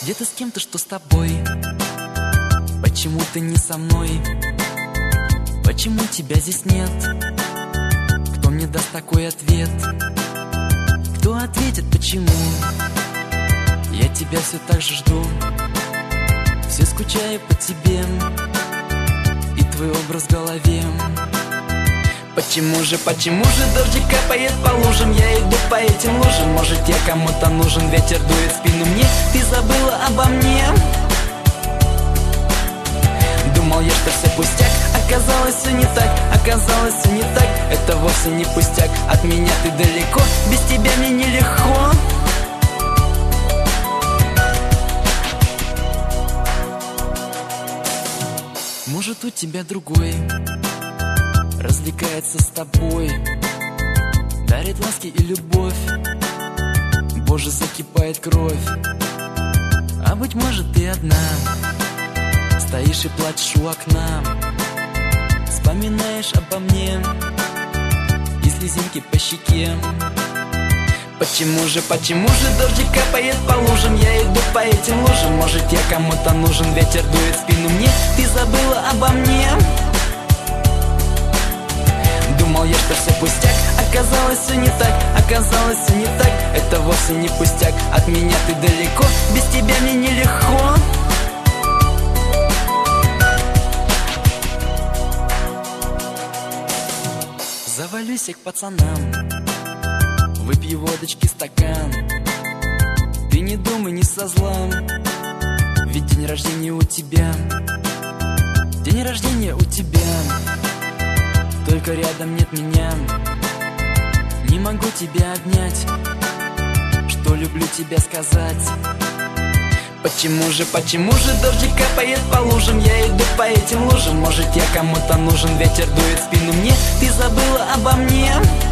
Где ты с кем-то, что с тобой? Почему ты не со мной? Почему тебя здесь нет? Кто мне даст такой ответ? Кто ответит, почему? Я тебя все так же жду, все скучаю по тебе и твой образ в голове. Почему же дождик капает по лужам? Я иду по этим лужам. Может, я кому-то нужен, ветер дует в спину мне. Ты забыла обо мне? Думал я, что все пустяк, оказалось все не так, оказалось все не так. Это вовсе не пустяк, от меня ты далеко, без тебя мне нелегко. Может, у тебя другой развлекается с тобой, дарит ласки и любовь. Боже, закипает кровь. А быть может, ты одна стоишь и плачешь у окна, вспоминаешь обо мне и слезинки по щеке. Почему же дождик капает по лужам? Я иду по этим лужам. Может, я кому-то нужен, ветер дует в спину мне. Ты забыла обо мне? Думал я, что все пустяк, оказалось все не так, оказалось все не так. Это вовсе не пустяк, от меня ты далеко, без тебя мне нелегко. Завалюсь я к пацанам, выпью водочки стакан. Ты не думай, не со зла, ведь день рождения у тебя, день рождения у тебя. Только рядом нет меня, не могу тебя обнять, что люблю тебя сказать. Почему же дождик капает по лужам? Я иду по этим лужам. Может, я кому-то нужен, ветер дует в спину мне. Ты забыла обо мне?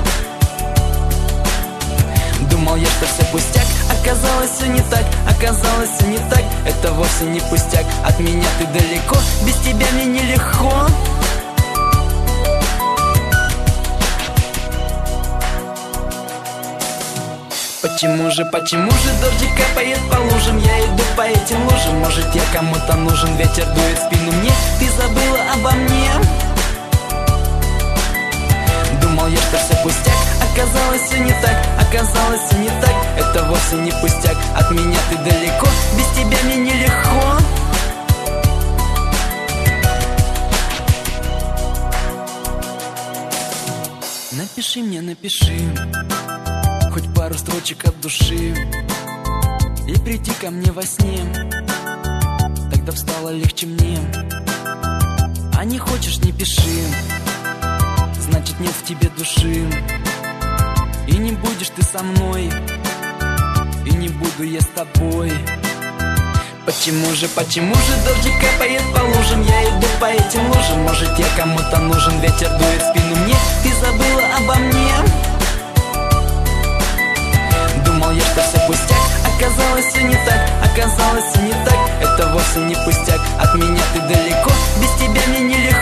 Думал я, что все пустяк, оказалось все не так, оказалось все не так. Это вовсе не пустяк, от меня ты далеко, без тебя мне нелегко. Почему же дождик капает по лужам? Я иду по этим лужам. Может, я кому-то нужен, ветер дует в спину мне. Ты забыла обо мне? Думал я, что все пустяк, оказалось все не так, оказалось все не так. Это вовсе не пустяк, от меня ты далеко, без тебя мне нелегко. Напиши мне, напиши хоть пару строчек от души и приди ко мне во сне, тогда стало легче мне. А не хочешь, не пиши, значит нет в тебе души. И не будешь ты со мной, и не буду я с тобой. Почему же дождик капает по лужам? Я иду по этим лужам. Может, я кому-то нужен, ветер дует в спину мне. Ты забыла обо мне? Думал я, что все пустяк, оказалось все не так, оказалось все не так. Это вовсе не пустяк, от меня ты далеко, без тебя мне нелегко.